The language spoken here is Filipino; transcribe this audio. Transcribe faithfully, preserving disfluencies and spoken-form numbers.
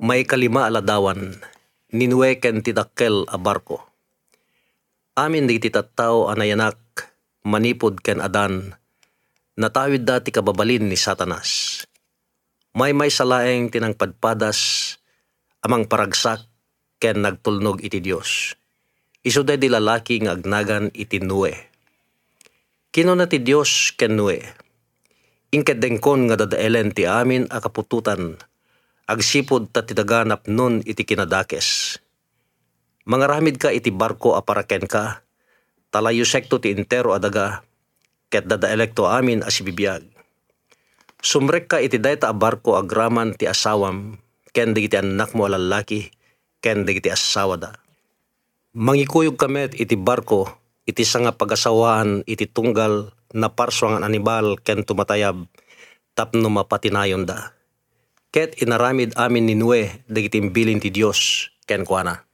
May kalima aladawan, ninue ken tidakkel a barko. Amin di titattaw anayanak, manipod ken adan, natawid dati kababalin ni Satanas. May may salaeng tinangpadpadas, amang paragsak ken nagtulnog iti Dios. Isuday di lalaki nga agnagan iti Nue. Kino na ti Dios ken Nue. Ingket dengkon nga dadaelen ti amin a kapututan, agsipod ta tidaganap nun iti kinadakes. Mangaramid ka iti barko aparaken ka, talayo sekto ti intero adaga, ket dadaelekto amin asibibiyag. Sumrek ka iti dayta a barko agraman ti asawam, ken digiti anak mo alalaki, ken digiti asawa da. Mangikuyog kamet iti barko, iti sanga pagasawaan iti tunggal na parswangan anibal ken tumatayab, tapno mapatinayon da. Ket inaramid amin ni Nue dagiti imbilin ti Dios ken kuana.